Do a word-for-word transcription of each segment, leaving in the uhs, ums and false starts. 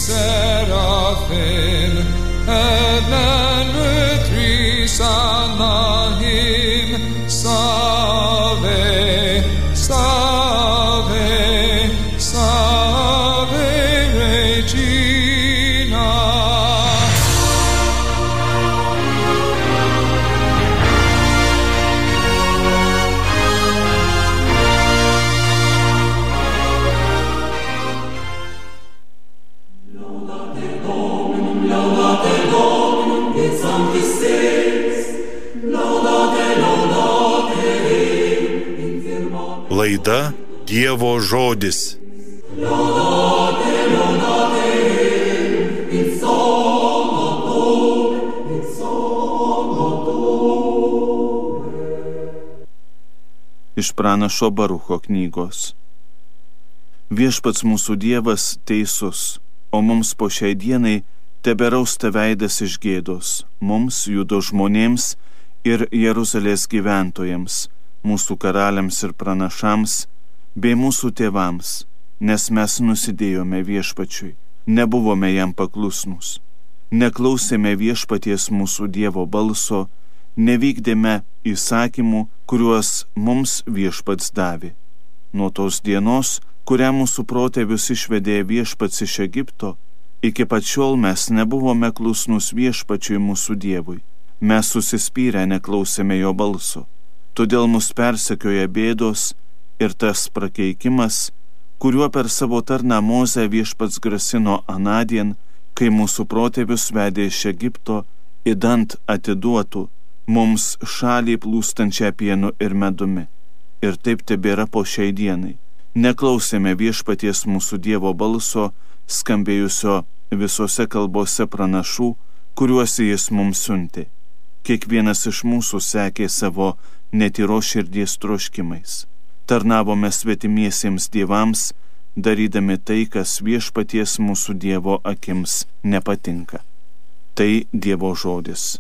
seraphim, heaven with three Anahim, Salve, Salve, Salve Regina. Laida Dievo žodis. Iš pranašo Barucho knygos. Viešpats mūsų Dievas teisus, o mums po šiai dienai teberausta veidas iš gėdos, mums, Judo žmonėms ir Jeruzalės gyventojams, mūsų karaliams ir pranašams, bei mūsų tėvams, nes mes nusidėjome viešpačiui, nebuvome jam paklusnus, neklausėme viešpaties mūsų Dievo balso, nevykdėme įsakymų, kuriuos mums viešpats davė. Nuo tos dienos, kurią mūsų protėvius išvedė viešpats iš Egipto, iki pat šiol mes nebuvome klusnus viešpačiui mūsų Dievui. Mes susispyrę neklausėme jo balso. Todėl mus persekioja bėdos ir tas prakeikimas, kuriuo per savo tarną Mozę viešpats grasino anadien, kai mūsų protėvius vedė iš Egipto, idant atiduotų mums šalį plūstančią pienu ir medumi. Ir taip tebėra po šiai dienai. Neklausėme viešpaties mūsų Dievo balso, skambėjusio visose kalbose pranašų, kuriuos jis mums siuntė. Kiekvienas iš mūsų sekė savo netyros širdies troškimais. Tarnavome svetimiesiems dievams, darydami tai, kas viešpaties mūsų Dievo akims nepatinka. Tai Dievo žodis.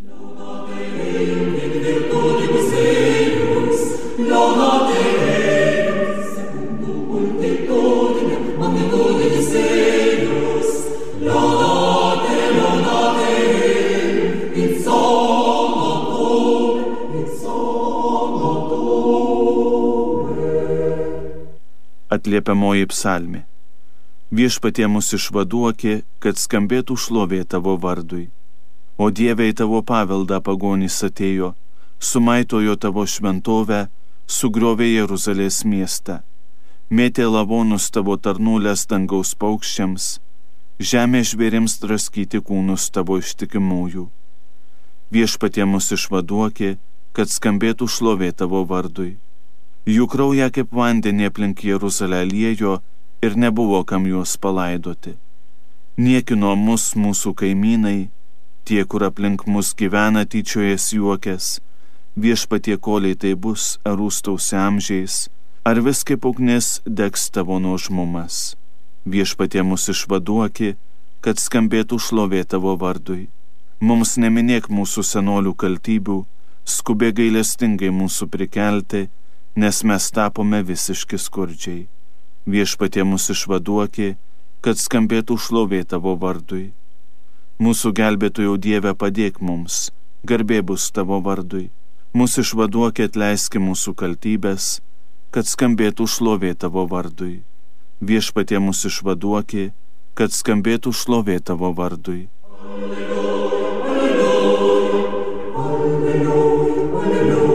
Atliepiamoji psalmė. Viešpatie mus išvaduokė, kad skambėtų šlovė tavo vardui. O Dieve, į tavo paveldą pagonys atėjo, sumaitojo tavo šventovę, sugriovė Jeruzalės miestą, mėtė lavonus tavo tarnulės dangaus paukščiams, žemė žvėrims draskyti kūnus tavo ištikimųjų. Viešpatie mus išvaduokė, kad skambėtų šlovė tavo vardui. Jų kraują kaip vandenį aplink Jeruzalę liejo ir nebuvo kam juos palaidoti. Niekino mus mūsų kaimynai, tie, kur aplink mus gyvena tyčiojas juokės, viešpatie koliai tai bus, ar rūstausi amžiais, ar vis kaip ugnis degs tavo nuožmumas. Viešpatie mus išvaduoki, kad skambėtų šlovė tavo vardui. Mums neminėk mūsų senolių kaltybių, skubė gailestingai mūsų prikelti, nes mes tapome visiški skurdžiai. Viešpatie mus išvaduokė, kad skambėtų šlovė tavo vardui. Mūsų gelbėtojau Dieve, padėk mums, garbė bus tavo vardui. Mūsų išvaduokė, atleiski mūsų kaltybės, kad skambėtų šlovė tavo vardui. Viešpatie mus išvaduokė, kad skambėtų šlovė tavo vardui. Alleluja, alleluja, alleluja, alleluja.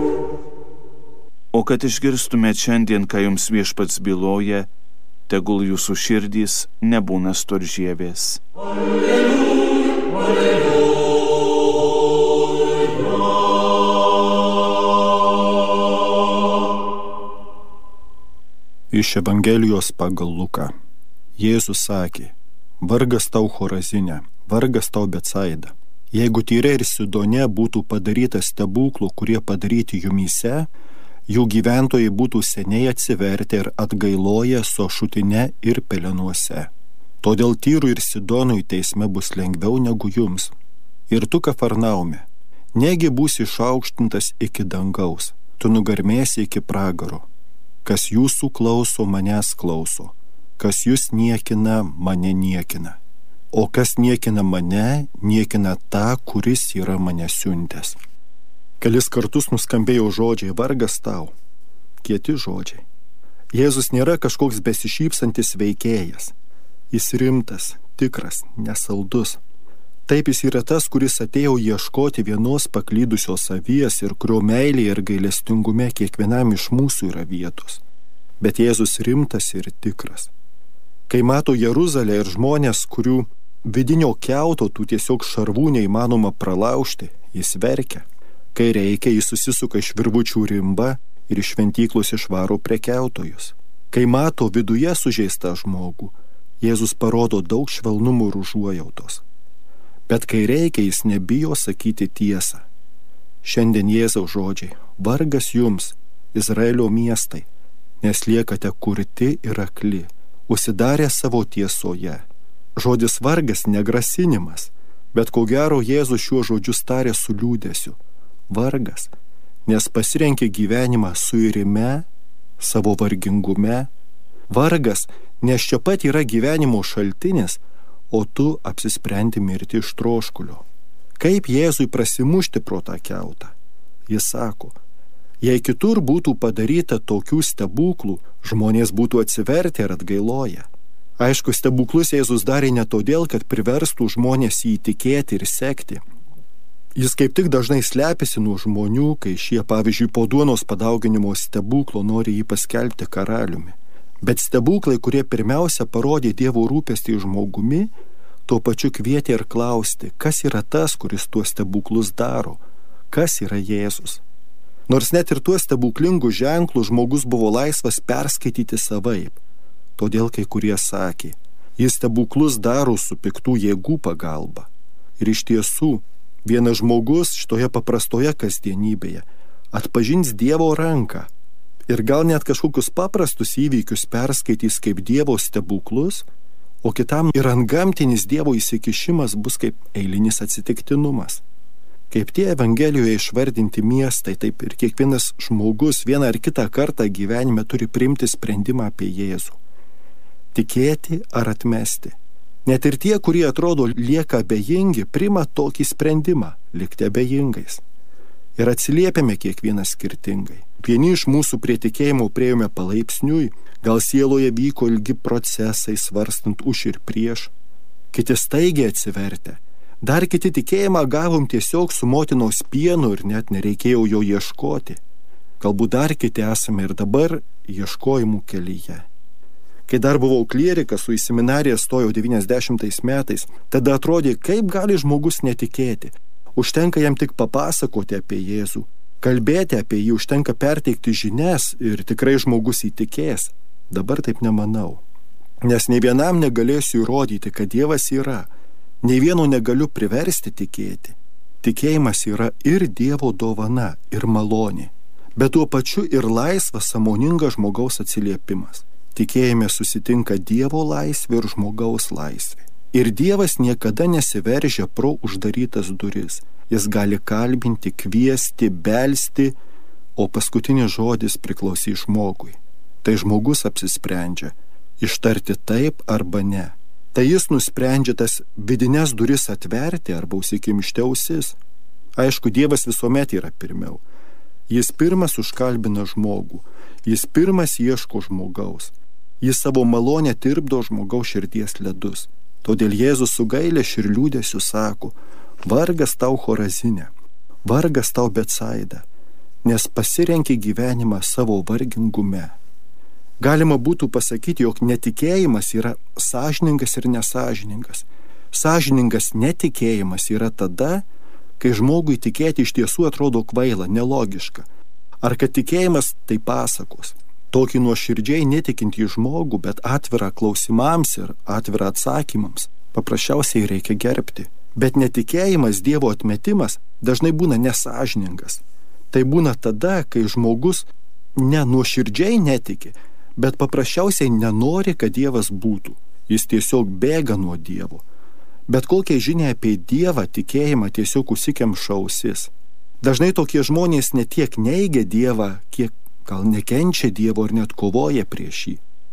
O kad išgirstumėt šiandien, ką jums viešpats byloja, tegul jūsų širdys nebūna storžievės. Alleluja, alleluja. Iš Evangelijos pagal Luką. Jėzus sakė: vargas tau Chorazine, vargas tau Betsaida. Jeigu Tyre ir Sidone būtų padaryta stebuklų, kurie padaryti jumyse, jų gyventojai būtų seniai atsivertę ir atgailoję Sošutine ir Pelenuose. Todėl Tyrui ir Sidonui teisme bus lengviau negu jums. Ir tu, Kafarnaume, negi būsi išaukštintas iki dangaus, tu nugarmėsi iki pragaro. Kas jūsų klauso, manęs klauso. kas jūs niekina, mane niekina. O kas niekina mane, niekina tą, kuris yra mane siuntęs. Kelis kartus nuskambėjo žodžiai vargas tau. Kieti žodžiai. Jėzus nėra kažkoks besišypsantis veikėjas. Jis rimtas, tikras, nesaldus. Taip jis yra tas, kuris atėjo ieškoti vienos paklydusios avies ir kurio meilė ir gailestingume kiekvienam iš mūsų yra vietos. Bet Jėzus rimtas ir tikras. Kai mato Jeruzalę ir žmonės, kurių vidinio kiauto tų tiesiog šarvų neįmanoma pralaužti, jis verkia. Kai reikia, jis susisuka iš virvučių rimbą ir iš šventyklos išvaro prekiautojus. Kai mato viduje sužeistą žmogų, Jėzus parodo daug švelnumo ir užuojautos. Bet kai reikia, jis nebijo sakyti tiesą. Šiandien Jėzaus žodžiai: vargas jums, Izraelio miestai, nes liekate kurti ir akli, užsidarę savo tiesoje. Žodis vargas negrasinimas, bet ko gero Jėzus šiuo žodžius tarė su liūdesiu. Vargas, nes pasirenki gyvenimą suirime, savo vargingume. Vargas, nes čia pat yra gyvenimo šaltinis, o tu apsisprendi mirti iš troškulio. Kaip Jėzui prasimušti pro tą kiautą? Jis sako: jei kitur būtų padaryta tokių stebuklų, žmonės būtų atsivertę ir atgailoję. Aišku, stebuklus Jėzus darė ne todėl, kad priverstų žmonės jį įtikėti ir sekti. Jis kaip tik dažnai slepiasi nuo žmonių, kai šie, pavyzdžiui, po duonos padauginimo stebuklo nori jį paskelbti karaliumi. Bet stebuklai, kurie pirmiausia parodė Dievo rūpestį žmogumi, tuo pačiu kvietė ir klausti, kas yra tas, kuris tuos stebuklus daro, kas yra Jėzus. Nors net ir tuos stebuklingus ženklus žmogus buvo laisvas perskaityti savaip. Todėl kai kurie sakė, jis stebuklus daro su piktų jėgų pagalba. Ir iš tiesų, vienas žmogus šitoje paprastoje kasdienybėje atpažins Dievo ranką ir gal net kažkokius paprastus įvykius perskaitys kaip Dievo stebuklus, o kitam ir antgamtinis Dievo įsikišimas bus kaip eilinis atsitiktinumas. Kaip tie Evangelijoje išvardinti miestai, taip ir kiekvienas žmogus vieną ar kitą kartą gyvenime turi priimti sprendimą apie Jėzų. Tikėti ar atmesti. Net ir tie, kurie atrodo lieka abejingi, priima tokį sprendimą – likti abejingais. Ir atsiliepiame kiekvienas skirtingai. Vieni iš mūsų prie tikėjimo priėjome palaipsniui, gal sieloje vyko ilgi procesai, svarstant už ir prieš. Kiti staigiai atsivertė. Dar kiti tikėjimą gavom tiesiog su motinos pienu ir net nereikėjo jo ieškoti. Galbūt dar kiti esame ir dabar ieškojimų kelyje. Kai dar buvau klierikas, su į seminariją stojau devyniasdešimtais metais, tada atrodė, kaip gali žmogus netikėti. Užtenka jam tik papasakoti apie Jėzų, kalbėti apie jį, užtenka perteikti žinias ir tikrai žmogus įtikės. Dabar taip nemanau. Nes nei vienam negalėsiu įrodyti, kad Dievas yra. Nei vieno negaliu priversti tikėti. Tikėjimas yra ir Dievo dovana, ir malonė, bet tuo pačiu ir laisvas, sąmoningas žmogaus atsiliepimas. Tikėjime susitinka Dievo laisvė ir žmogaus laisvė. Ir Dievas niekada nesiveržia pro uždarytas duris. Jis gali kalbinti, kviesti, belsti, o paskutinis žodis priklausys žmogui. Tai žmogus apsisprendžia ištarti taip arba ne. Tai jis nusprendžia tas vidines duris atverti arba užsikimšti ausis. Aišku, Dievas visuomet yra pirmiau. Jis pirmas užkalbina žmogų. Jis pirmas ieško žmogaus. Jis savo malonę tirpdo žmogaus širdies ledus. Todėl Jėzus su gailesčiu ir liūdesiu sako: vargas tau Chorazine, vargas tau Betsaida, nes pasirenki gyvenimą savo vargingume. Galima būtų pasakyti, jog netikėjimas yra sąžiningas ir nesąžiningas. Sąžiningas netikėjimas yra tada, kai žmogui tikėti iš tiesų atrodo kvaila, nelogiška. Ar kad tikėjimas tai pasakos. Tokį nuoširdžiai netikintį žmogų, bet atvirą klausimams ir atvirą atsakymams paprasčiausiai reikia gerbti. Bet netikėjimas, Dievo atmetimas dažnai būna nesąžiningas. Tai būna tada, kai žmogus ne nuoširdžiai netiki, bet paprasčiausiai nenori, kad Dievas būtų. Jis tiesiog bėga nuo Dievo. Bet kokia žinia apie Dievą, tikėjimą tiesiog užsikemša ausis. Dažnai tokie žmonės ne tiek neigia Dievą, kiek gal nekenčia Dievo ir net kovoja prieš jį.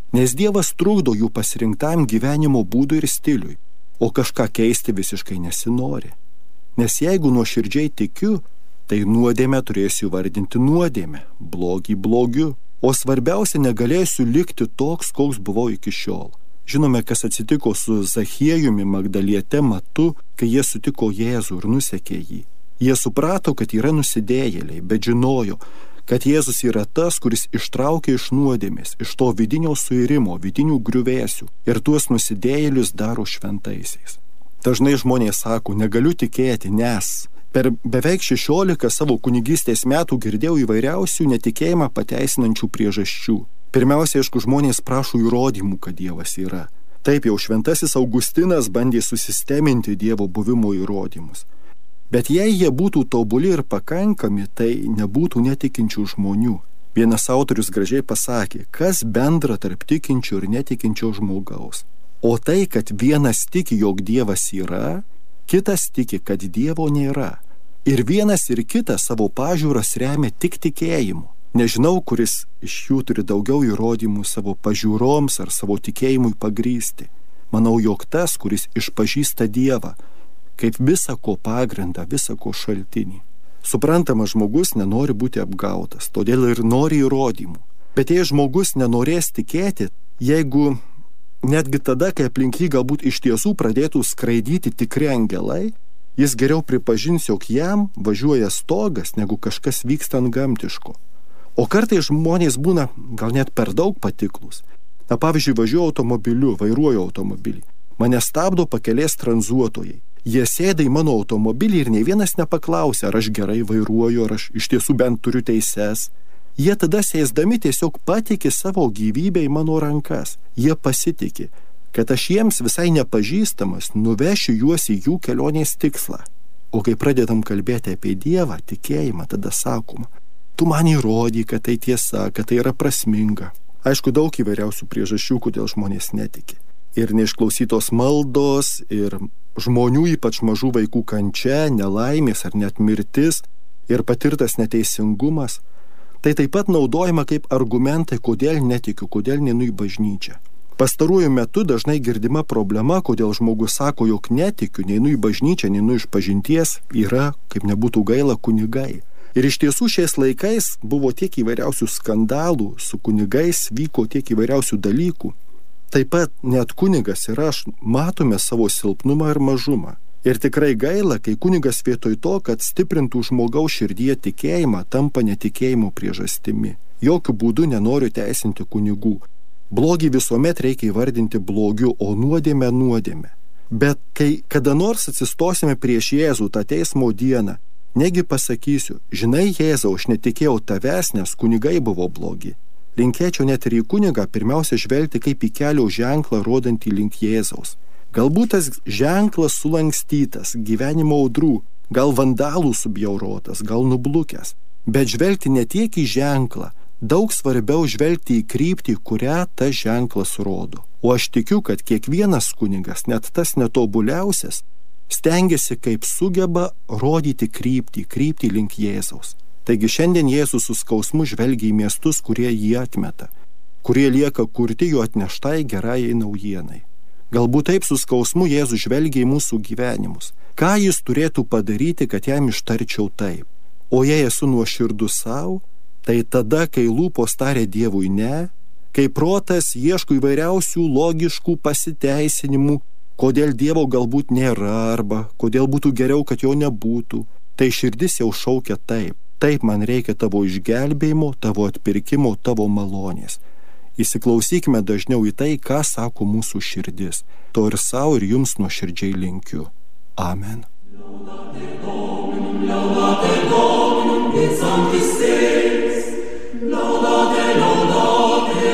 nes Dievas trukdo jų pasirinktam gyvenimo būdui ir stiliui, o kažką keisti visiškai nesinori. Nes jeigu nuoširdžiai tikiu, tai nuodėmę turėsiu vardinti nuodėmę, blogį blogiu, o svarbiausia, negalėsiu likti toks, koks buvau iki šiol. Žinome, kas atsitiko su Zachiejumi, Magdaliete, Matu, kai jie sutiko Jėzų ir nusekė jį. Jie suprato, kad yra nusidėjėliai, bet žinojo, kad Jėzus yra tas, kuris ištraukia iš nuodėmės, iš to vidinio suirimo, vidinių griuvėsių ir tuos nusidėjėlius daro šventaisiais. Dažnai žmonės sako, negaliu tikėti, nes per beveik šešiolika savo kunigystės metų girdėjau įvairiausių netikėjimą pateisinančių priežasčių. Pirmiausia, aišku, žmonės prašo įrodymų, kad Dievas yra. Taip jau šventasis Augustinas bandė susisteminti Dievo buvimo įrodymus. Bet jei jie būtų tobuli ir pakankami, tai nebūtų netikinčių žmonių. Vienas autorius gražiai pasakė, kas bendra tarp tikinčio ir netikinčio žmogaus. O tai, kad vienas tiki, jog Dievas yra, kitas tiki, kad Dievo nėra. Ir vienas ir kitas savo pažiūras remia tik tikėjimu. Nežinau, kuris iš jų turi daugiau įrodymų savo pažiūroms ar savo tikėjimui pagrįsti. Manau, jog tas, kuris išpažįsta Dievą, kaip visa ko pagrindą, visa ko šaltinį. Suprantama, žmogus nenori būti apgautas, todėl ir nori įrodymų. Bet jei žmogus nenorės tikėti, jeigu netgi tada, kai aplink jį galbūt iš tiesų pradėtų skraidyti tikri angelai, jis geriau pripažins, jog jam važiuoja stogas, negu kažkas vyksta ant gamtiško. O kartais žmonės būna gal net per daug patiklus. Na, pavyzdžiui, važiuoju automobiliu, vairuoju automobilį. Mane stabdo pakelės tranzuotojai. Jie sėda į mano automobilį ir nei vienas nepaklausia, ar aš gerai vairuoju, ar aš iš tiesų bent turiu teises. Jie tada sėsdami tiesiog patiki savo gyvybę į mano rankas. Jie pasitiki, kad aš jiems visai nepažįstamas nuvešiu juos į jų kelionės tikslą. O kai pradedam kalbėti apie Dievą, tikėjimą, tada sakoma, tu man įrodai, kad tai tiesa, kad tai yra prasminga. Aišku, daug įvairiausių priežasčių, kodėl žmonės netiki. Ir neišklausytos maldos, ir žmonių, ypač mažų vaikų kančia, nelaimės ar net mirtis, ir patirtas neteisingumas. Tai taip pat naudojama kaip argumentai, kodėl netikiu, kodėl neinu į bažnyčią. Pastaruoju metu dažnai girdima problema, kodėl žmogus sako, jog netikiu, neinu į bažnyčią, neinu iš pažinties, yra, kaip nebūtų gaila, kunigai. Ir iš tiesų šiais laikais buvo tiek įvairiausių skandalų, su kunigais vyko tiek įvairiausių dalykų. Taip pat net kunigas ir aš matome savo silpnumą ir mažumą. Ir tikrai gaila, kai kunigas vietoj to, kad stiprintų žmogaus širdyje tikėjimą, tampa netikėjimo priežastimi. Jokių būdų nenoriu teisinti kunigų. Blogį visuomet reikia įvardinti blogiu, o nuodėmę nuodėmę. Bet kai kada nors atsistosime prieš Jėzų tą teismo dieną, negi pasakysiu, žinai Jėzau, aš netikėjau tavęs, nes kunigai buvo blogi. Linkėčiau net ir į kunigą pirmiausia žvelgti kaip į kelio ženklą rodantį link Jėzaus. Galbūt tas ženklas sulankstytas, gyvenimo audrų, gal vandalų subjaurotas, gal nublukęs. Bet žvelgti ne tiek į ženklą, daug svarbiau žvelgti į kryptį, kurią tas ženklas rodo. O aš tikiu, kad kiekvienas kunigas, net tas netobuliausias, stengiasi kaip sugeba rodyti kryptį, kryptį link Jėzaus. Taigi šiandien Jėzus su skausmu žvelgia į miestus, kurie jį atmeta, kurie lieka kurti jo atneštai gerajai naujienai. Galbūt taip su skausmu Jėzus žvelgia į mūsų gyvenimus. Ką jis turėtų padaryti, kad jam ištarčiau taip? O jei esu nuoširdus savo, tai tada, kai lūpos tarė Dievui ne, kai protas ieško įvairiausių logiškų pasiteisinimų, kodėl Dievo galbūt nėra arba kodėl būtų geriau, kad jo nebūtų, tai širdis jau šaukia taip. Taip man reikia tavo išgelbėjimo, tavo atpirkimo, tavo malonės. Įsiklausykime dažniau į tai, ką sako mūsų širdis. To ir savo ir jums nuoširdžiai linkiu. Amen. Laudate Dominum, laudate Dominum, in sanctis seis. Laudate, laudate,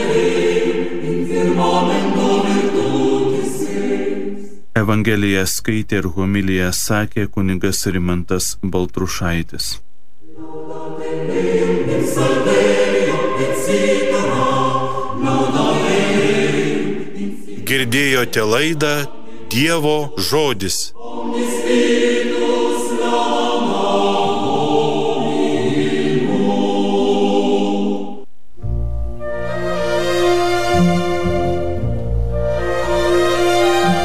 in firmamento virtutis seis. Evangeliją skaitė ir homiliją sakė kunigas Rimantas Baltrušaitis. Girdėjote laidą Dievo žodis.